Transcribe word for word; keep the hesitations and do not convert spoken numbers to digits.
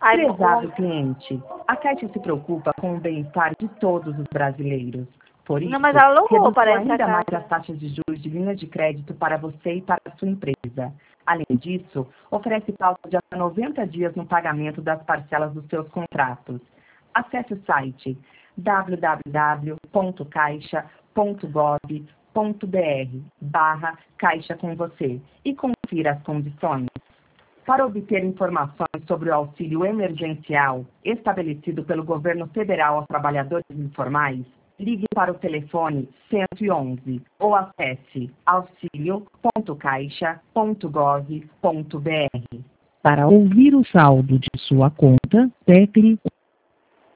Ai, Prezado mo- cliente, a Caixa se preocupa com o bem-estar de todos os brasileiros. Por isso, não, mas ela alugou, reduziu parece, a ainda mais casa. as taxas de juros de linhas de crédito para você e para a sua empresa. Além disso, oferece pausa de até noventa dias no pagamento das parcelas dos seus contratos. Acesse o site w w w ponto caixa ponto gov ponto br barra Caixa com você e confira as condições. Para obter informações sobre o auxílio emergencial estabelecido pelo governo federal aos trabalhadores informais, ligue para o telefone cento e onze ou acesse auxilio ponto caixa ponto gov ponto br. Para ouvir o saldo de sua conta, tecle